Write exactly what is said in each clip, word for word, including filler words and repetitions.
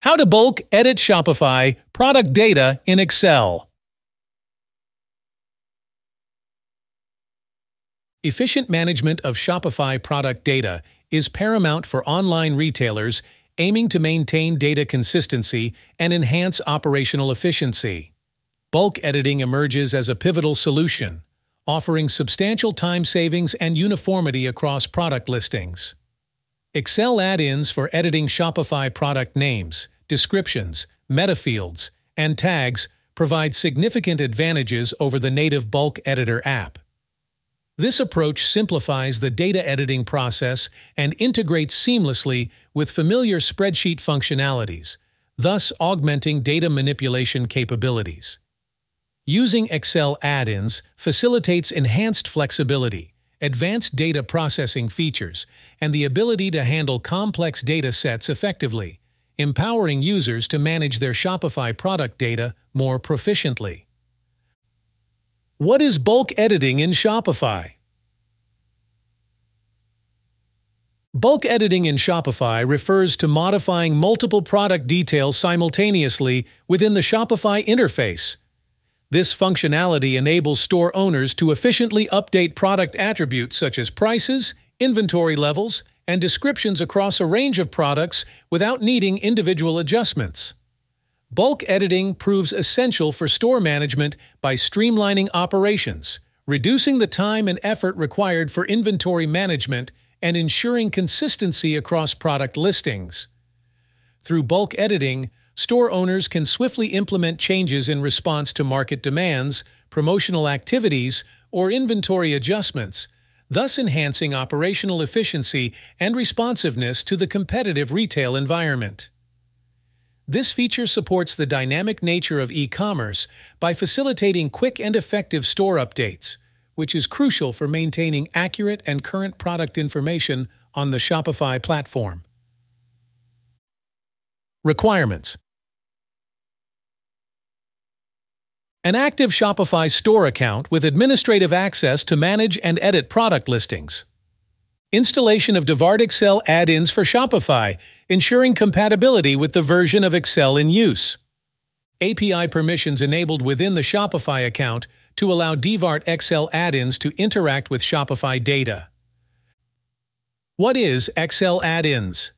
How to bulk edit Shopify product data in Excel. Efficient management of Shopify product data is paramount for online retailers aiming to maintain data consistency and enhance operational efficiency. Bulk editing emerges as a pivotal solution, offering substantial time savings and uniformity across product listings. Excel add-ins for editing Shopify product names, descriptions, meta fields, and tags provide significant advantages over the native bulk editor app. This approach simplifies the data editing process and integrates seamlessly with familiar spreadsheet functionalities, thus augmenting data manipulation capabilities. Using Excel add-ins facilitates enhanced flexibility, advanced data processing features, and the ability to handle complex data sets effectively, empowering users to manage their Shopify product data more proficiently. What is bulk editing in Shopify? Bulk editing in Shopify refers to modifying multiple product details simultaneously within the Shopify interface. This functionality enables store owners to efficiently update product attributes such as prices, inventory levels, and descriptions across a range of products without needing individual adjustments. Bulk editing proves essential for store management by streamlining operations, reducing the time and effort required for inventory management, and ensuring consistency across product listings. Through bulk editing, store owners can swiftly implement changes in response to market demands, promotional activities, or inventory adjustments, thus enhancing operational efficiency and responsiveness to the competitive retail environment. This feature supports the dynamic nature of e-commerce by facilitating quick and effective store updates, which is crucial for maintaining accurate and current product information on the Shopify platform. Requirements: an active Shopify store account with administrative access to manage and edit product listings. Installation of DeVart Excel add-ins for Shopify, ensuring compatibility with the version of Excel in use. A P I permissions enabled within the Shopify account to allow DeVart Excel add-ins to interact with Shopify data. What is Excel add-ins?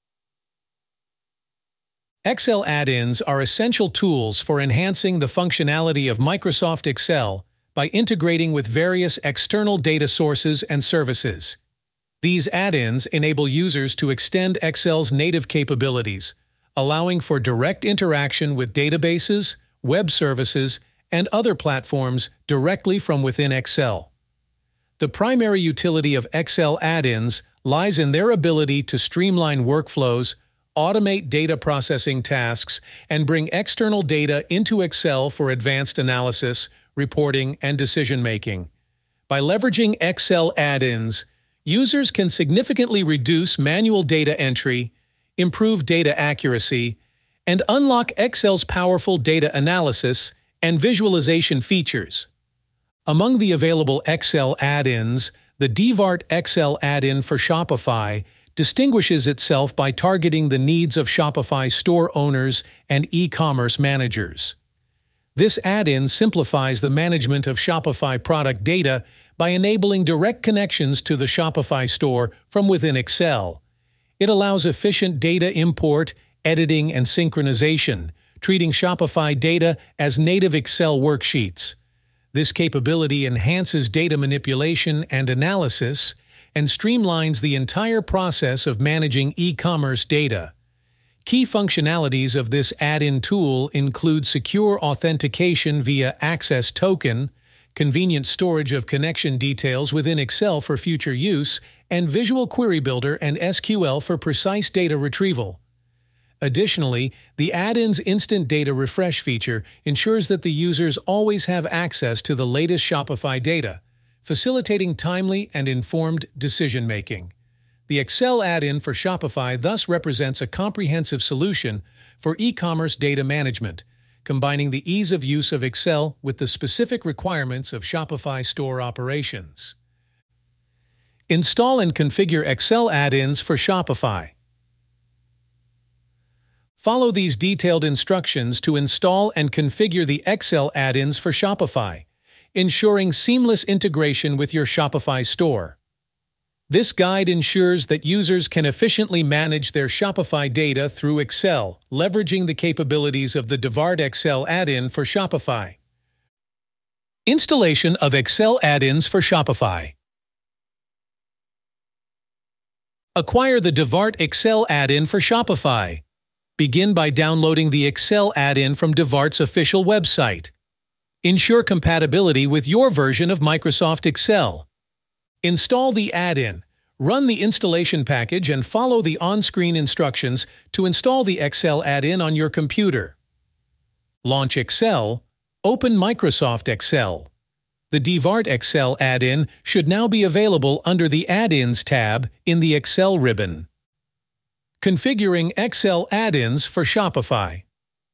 Excel add-ins are essential tools for enhancing the functionality of Microsoft Excel by integrating with various external data sources and services. These add-ins enable users to extend Excel's native capabilities, allowing for direct interaction with databases, web services, and other platforms directly from within Excel. The primary utility of Excel add-ins lies in their ability to streamline workflows, automate data processing tasks, and bring external data into Excel for advanced analysis, reporting, and decision-making. By leveraging Excel add-ins, users can significantly reduce manual data entry, improve data accuracy, and unlock Excel's powerful data analysis and visualization features. Among the available Excel add-ins, the DeVart Excel add-in for Shopify distinguishes itself by targeting the needs of Shopify store owners and e-commerce managers. This add-in simplifies the management of Shopify product data by enabling direct connections to the Shopify store from within Excel. It allows efficient data import, editing, and synchronization, treating Shopify data as native Excel worksheets. This capability enhances data manipulation and analysis and streamlines the entire process of managing e-commerce data. Key functionalities of this add-in tool include secure authentication via Access Token, convenient storage of connection details within Excel for future use, and Visual Query Builder and S Q L for precise data retrieval. Additionally, the add-in's Instant Data Refresh feature ensures that the users always have access to the latest Shopify data, facilitating timely and informed decision-making. The Excel add-in for Shopify thus represents a comprehensive solution for e-commerce data management, combining the ease of use of Excel with the specific requirements of Shopify store operations. Install and configure Excel add-ins for Shopify. Follow these detailed instructions to install and configure the Excel add-ins for Shopify, ensuring seamless integration with your Shopify store. This guide ensures that users can efficiently manage their Shopify data through Excel, leveraging the capabilities of the DeVart Excel add-in for Shopify. Installation of Excel add-ins for Shopify. Acquire the DeVart Excel add-in for Shopify. Begin by downloading the Excel add-in from DeVart's official website. Ensure compatibility with your version of Microsoft Excel. Install the add-in, run the installation package, and follow the on-screen instructions to install the Excel add-in on your computer. Launch Excel. Open Microsoft Excel. The DeVart Excel add-in should now be available under the Add-ins tab in the Excel ribbon. Configuring Excel add-ins for Shopify.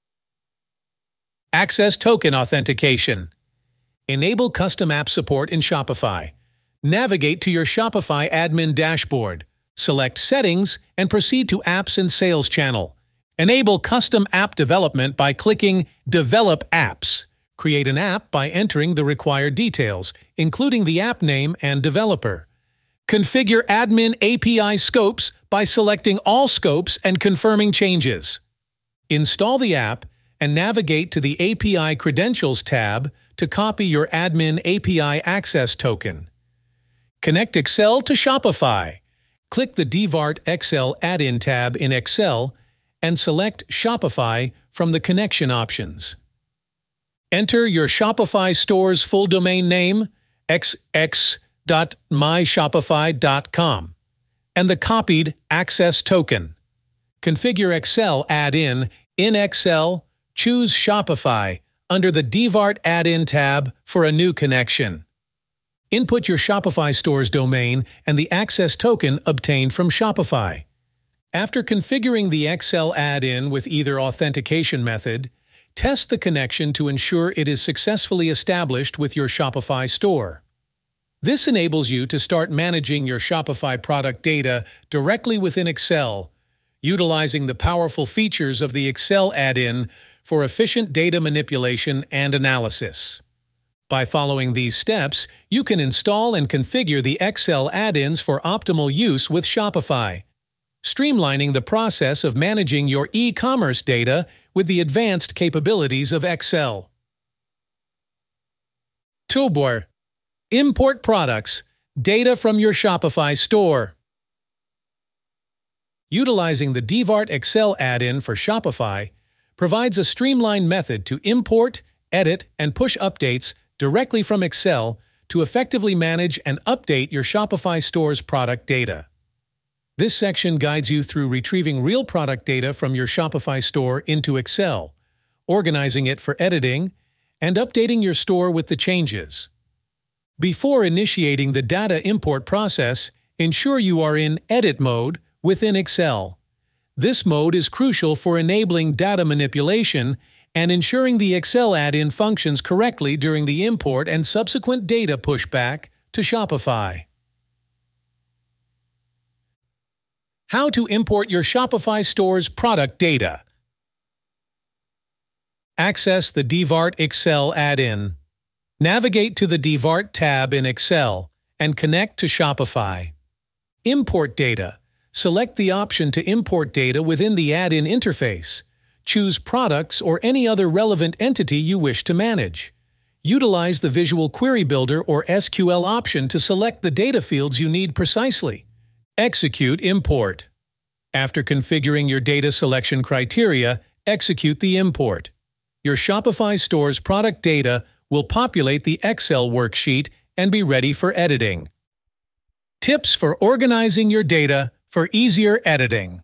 Access Token Authentication. Enable custom app support in Shopify. Navigate to your Shopify admin dashboard. Select Settings and proceed to Apps and Sales Channel. Enable custom app development by clicking Develop Apps. Create an app by entering the required details, including the app name and developer. Configure admin A P I scopes by selecting all scopes and confirming changes. Install the app and navigate to the A P I Credentials tab to copy your admin A P I access token. Connect Excel to Shopify. Click the DeVart Excel add-in tab in Excel and select Shopify from the connection options. Enter your Shopify store's full domain name, x x dot my shopify dot com, and the copied access token. Configure Excel add-in in Excel, choose Shopify under the DeVart add-in tab for a new connection. Input your Shopify store's domain and the access token obtained from Shopify. After configuring the Excel add-in with either authentication method, test the connection to ensure it is successfully established with your Shopify store. This enables you to start managing your Shopify product data directly within Excel, utilizing the powerful features of the Excel add-in for efficient data manipulation and analysis. By following these steps, you can install and configure the Excel add-ins for optimal use with Shopify, streamlining the process of managing your e-commerce data with the advanced capabilities of Excel. Toolbar. Import products, data from your Shopify store. Utilizing the DeVart Excel add-in for Shopify provides a streamlined method to import, edit, and push updates directly from Excel to effectively manage and update your Shopify store's product data. This section guides you through retrieving real product data from your Shopify store into Excel, organizing it for editing, and updating your store with the changes. Before initiating the data import process, ensure you are in Edit mode within Excel. This mode is crucial for enabling data manipulation and ensuring the Excel add-in functions correctly during the import and subsequent data pushback to Shopify. How to import your Shopify store's product data. Access the DeVart Excel add-in. Navigate to the DeVart tab in Excel and connect to Shopify. Import data. Select the option to import data within the add-in interface. Choose products or any other relevant entity you wish to manage. Utilize the Visual Query Builder or S Q L option to select the data fields you need precisely. Execute import. After configuring your data selection criteria, execute the import. Your Shopify store's product data will populate the Excel worksheet and be ready for editing. Tips for organizing your data for easier editing.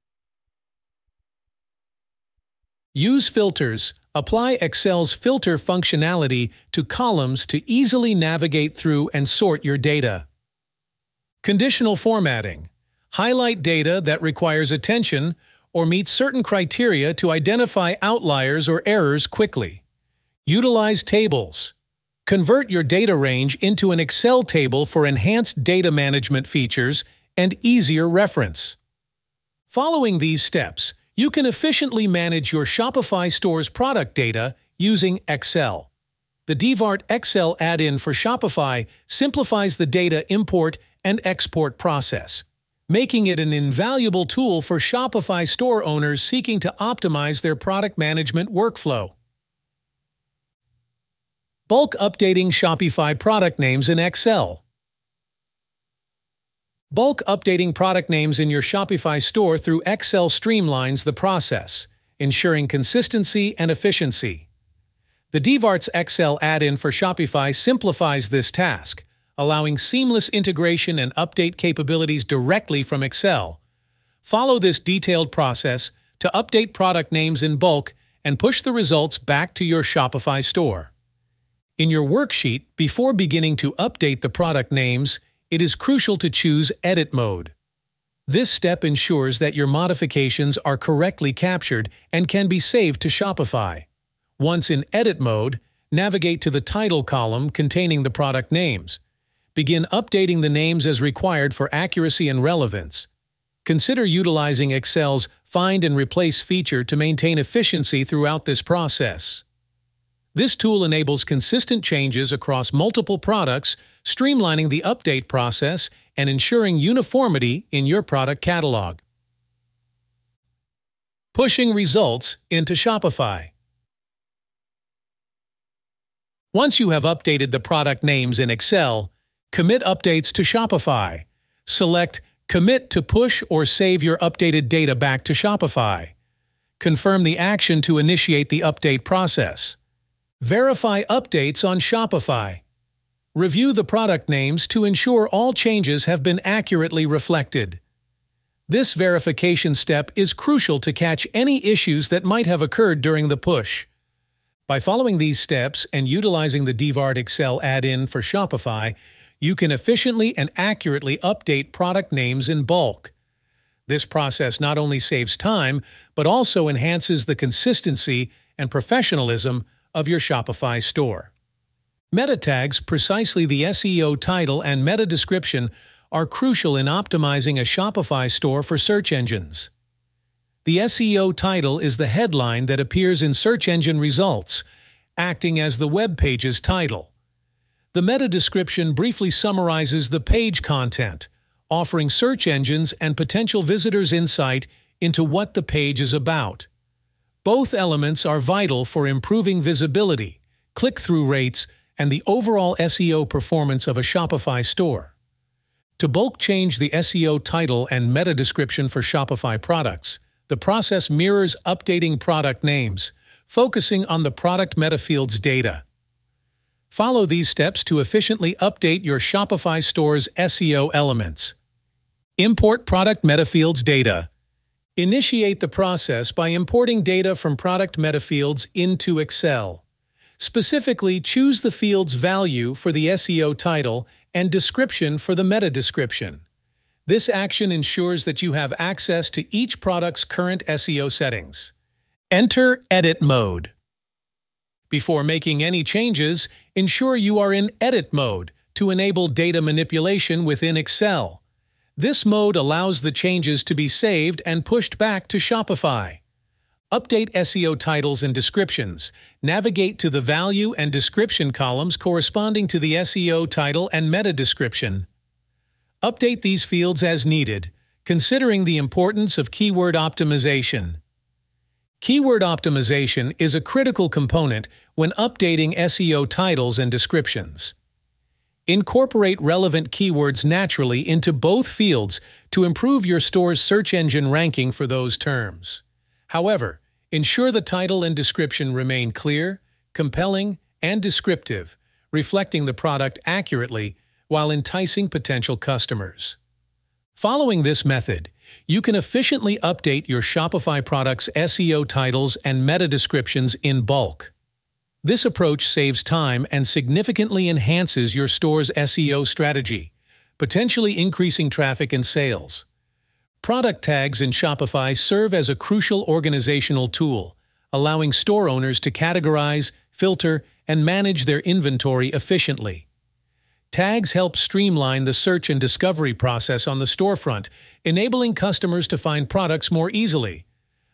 Use filters. Apply Excel's filter functionality to columns to easily navigate through and sort your data. Conditional formatting. Highlight data that requires attention or meets certain criteria to identify outliers or errors quickly. Utilize tables. Convert your data range into an Excel table for enhanced data management features and easier reference. Following these steps, You can efficiently manage your Shopify store's product data using Excel. The DVART Excel add-in for Shopify simplifies the data import and export process, making it an invaluable tool for Shopify store owners seeking to optimize their product management workflow. Bulk updating Shopify product names in Excel. Bulk updating product names in your Shopify store through Excel streamlines the process, ensuring consistency and efficiency. The DVART's Excel add-in for Shopify simplifies this task, allowing seamless integration and update capabilities directly from Excel. Follow this detailed process to update product names in bulk and push the results back to your Shopify store. In your worksheet, before beginning to update the product names, it is crucial to choose Edit Mode. This step ensures that your modifications are correctly captured and can be saved to Shopify. Once in Edit Mode, navigate to the title column containing the product names. Begin updating the names as required for accuracy and relevance. Consider utilizing Excel's Find and Replace feature to maintain efficiency throughout this process. This tool enables consistent changes across multiple products, streamlining the update process and ensuring uniformity in your product catalog. Pushing results into Shopify. Once you have updated the product names in Excel, commit updates to Shopify. Select Commit to push or save your updated data back to Shopify. Confirm the action to initiate the update process. Verify updates on Shopify. Review the product names to ensure all changes have been accurately reflected. This verification step is crucial to catch any issues that might have occurred during the push. By following these steps and utilizing the DVART Excel add-in for Shopify, you can efficiently and accurately update product names in bulk. This process not only saves time, but also enhances the consistency and professionalism of your Shopify store. Meta tags, precisely the S E O title and meta description, are crucial in optimizing a Shopify store for search engines. The S E O title is the headline that appears in search engine results, acting as the web page's title. The meta description briefly summarizes the page content, offering search engines and potential visitors insight into what the page is about. Both elements are vital for improving visibility, click-through rates, and the overall S E O performance of a Shopify store. To bulk change the S E O title and meta description for Shopify products, the process mirrors updating product names, focusing on the product meta field's data. Follow these steps to efficiently update your Shopify store's S E O elements. Import product meta fields data. Initiate the process by importing data from product meta fields into Excel. Specifically, choose the field's value for the S E O title and description for the meta description. This action ensures that you have access to each product's current S E O settings. Enter Edit Mode. Before making any changes, ensure you are in Edit Mode to enable data manipulation within Excel. This mode allows the changes to be saved and pushed back to Shopify. Update S E O titles and descriptions. Navigate to the value and description columns corresponding to the S E O title and meta description. Update these fields as needed, considering the importance of keyword optimization. Keyword optimization is a critical component when updating S E O titles and descriptions. Incorporate relevant keywords naturally into both fields to improve your store's search engine ranking for those terms. However, ensure the title and description remain clear, compelling, and descriptive, reflecting the product accurately while enticing potential customers. Following this method, you can efficiently update your Shopify product's S E O titles and meta descriptions in bulk. This approach saves time and significantly enhances your store's S E O strategy, potentially increasing traffic and sales. Product tags in Shopify serve as a crucial organizational tool, allowing store owners to categorize, filter, and manage their inventory efficiently. Tags help streamline the search and discovery process on the storefront, enabling customers to find products more easily.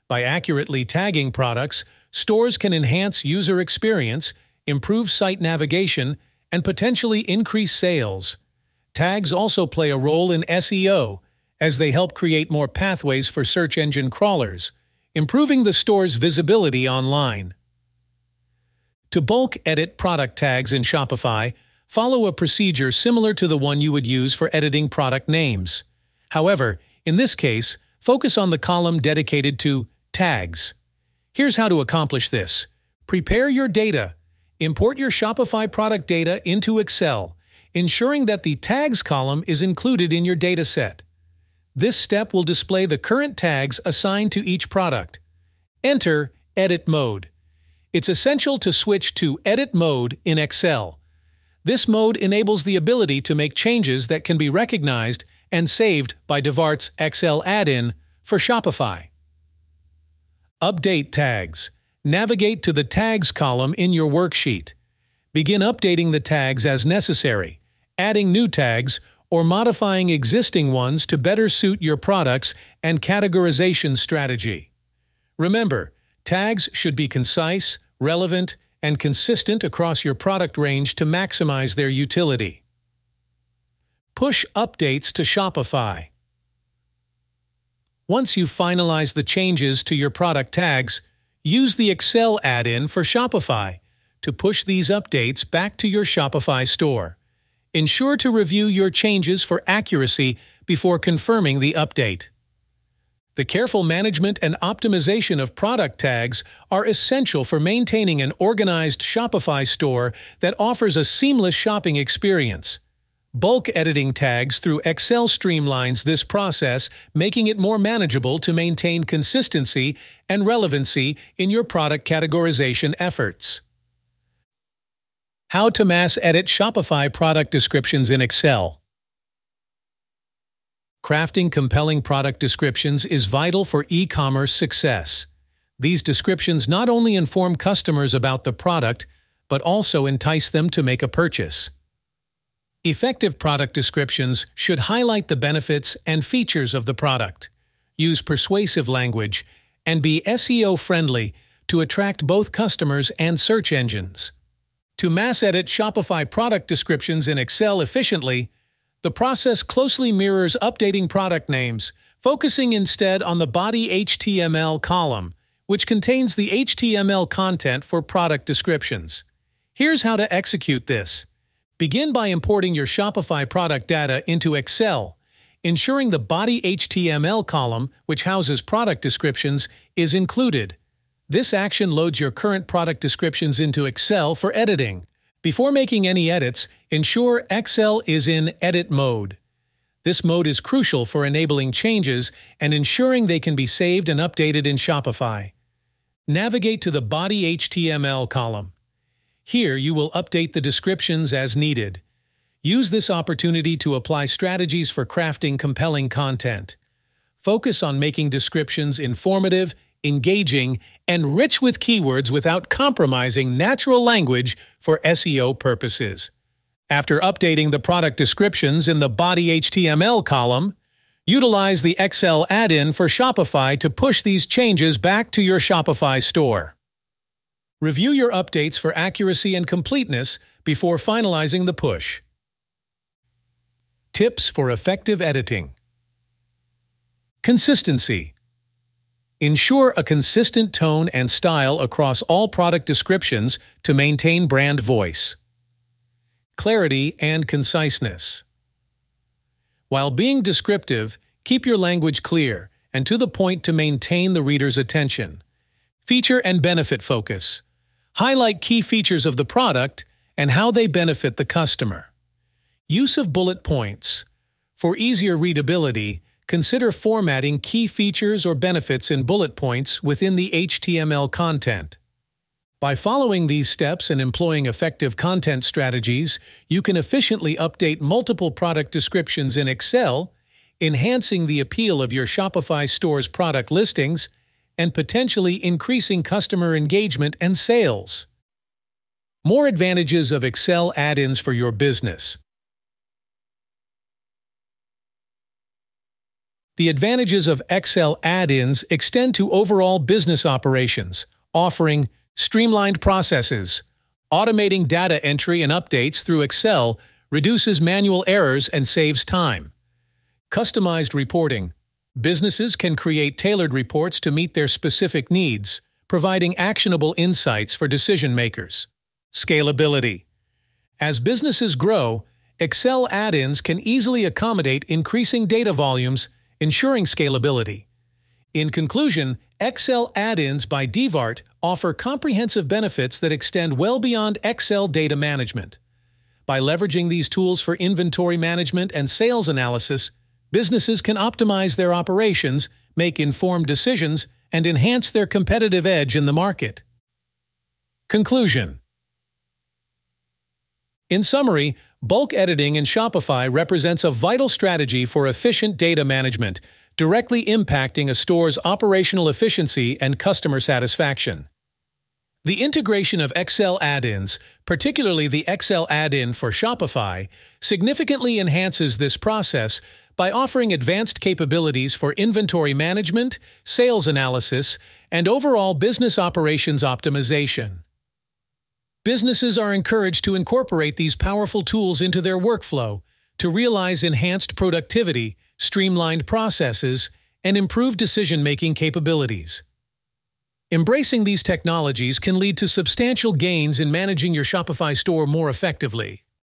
By accurately tagging products, stores can enhance user experience, improve site navigation, and potentially increase sales. Tags also play a role in S E O, as they help create more pathways for search engine crawlers, improving the store's visibility online. To bulk edit product tags in Shopify, follow a procedure similar to the one you would use for editing product names. However, in this case, focus on the column dedicated to tags. Here's how to accomplish this. Prepare your data. Import your Shopify product data into Excel, ensuring that the tags column is included in your dataset. This step will display the current tags assigned to each product. Enter Edit Mode. It's essential to switch to Edit Mode in Excel. This mode enables the ability to make changes that can be recognized and saved by DeVart's Excel add-in for Shopify. Update tags. Navigate to the Tags column in your worksheet. Begin updating the tags as necessary, adding new tags, or modifying existing ones to better suit your products and categorization strategy. Remember, tags should be concise, relevant, and consistent across your product range to maximize their utility. Push updates to Shopify. Once you've finalized the changes to your product tags, use the Excel add-in for Shopify to push these updates back to your Shopify store. Ensure to review your changes for accuracy before confirming the update. The careful management and optimization of product tags are essential for maintaining an organized Shopify store that offers a seamless shopping experience. Bulk editing tags through Excel streamlines this process, making it more manageable to maintain consistency and relevancy in your product categorization efforts. How to mass edit Shopify product descriptions in Excel. Crafting compelling product descriptions is vital for e-commerce success. These descriptions not only inform customers about the product, but also entice them to make a purchase. Effective product descriptions should highlight the benefits and features of the product, use persuasive language, and be S E O-friendly to attract both customers and search engines. To mass edit Shopify product descriptions in Excel efficiently, the process closely mirrors updating product names, focusing instead on the body H T M L column, which contains the H T M L content for product descriptions. Here's how to execute this. Begin by importing your Shopify product data into Excel, ensuring the body H T M L column, which houses product descriptions, is included. This action loads your current product descriptions into Excel for editing. Before making any edits, ensure Excel is in Edit Mode. This mode is crucial for enabling changes and ensuring they can be saved and updated in Shopify. Navigate to the body H T M L column. Here, you will update the descriptions as needed. Use this opportunity to apply strategies for crafting compelling content. Focus on making descriptions informative, engaging, and rich with keywords without compromising natural language for S E O purposes. After updating the product descriptions in the body H T M L column, utilize the Excel add-in for Shopify to push these changes back to your Shopify store. Review your updates for accuracy and completeness before finalizing the push. Tips for effective editing. Consistency. Ensure a consistent tone and style across all product descriptions to maintain brand voice. Clarity and conciseness. While being descriptive, keep your language clear and to the point to maintain the reader's attention. Feature and benefit focus. Highlight key features of the product and how they benefit the customer. Use of bullet points. For easier readability, consider formatting key features or benefits in bullet points within the H T M L content. By following these steps and employing effective content strategies, you can efficiently update multiple product descriptions in Excel, enhancing the appeal of your Shopify store's product listings, and potentially increasing customer engagement and sales. More advantages of Excel add-ins for your business. The advantages of Excel add-ins extend to overall business operations, offering streamlined processes. Automating data entry and updates through Excel reduces manual errors and saves time. Customized reporting. Businesses can create tailored reports to meet their specific needs, providing actionable insights for decision-makers. Scalability. As businesses grow, Excel add-ins can easily accommodate increasing data volumes, ensuring scalability. In conclusion, Excel add-ins by DVART offer comprehensive benefits that extend well beyond Excel data management. By leveraging these tools for inventory management and sales analysis, businesses can optimize their operations, make informed decisions, and enhance their competitive edge in the market. Conclusion. In summary, bulk editing in Shopify represents a vital strategy for efficient data management, directly impacting a store's operational efficiency and customer satisfaction. The integration of Excel add-ins, particularly the Excel add-in for Shopify, significantly enhances this process by offering advanced capabilities for inventory management, sales analysis, and overall business operations optimization. Businesses are encouraged to incorporate these powerful tools into their workflow to realize enhanced productivity, streamlined processes, and improved decision-making capabilities. Embracing these technologies can lead to substantial gains in managing your Shopify store more effectively.